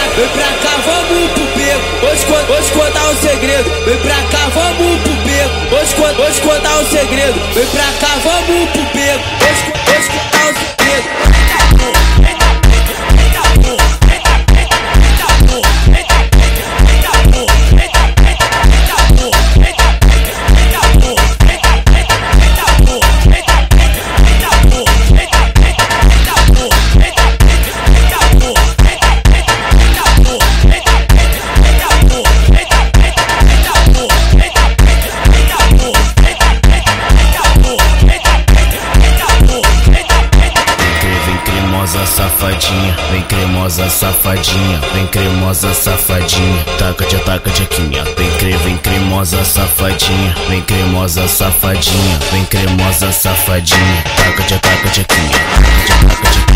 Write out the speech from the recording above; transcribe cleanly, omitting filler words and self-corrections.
vem pra cá, vamos pro beco. Hoje contar o segredo, vem pra cá, vamos pro beco. Hoje contar o segredo, vem pra cá, vamos pro beco. Hoje contar o segredo. Safadinha, vem cremosa safadinha, vem cremosa safadinha, taca de aquinha, vem cremosa safadinha, vem cremosa safadinha, vem cremosa safadinha, taca de aquinha, taca de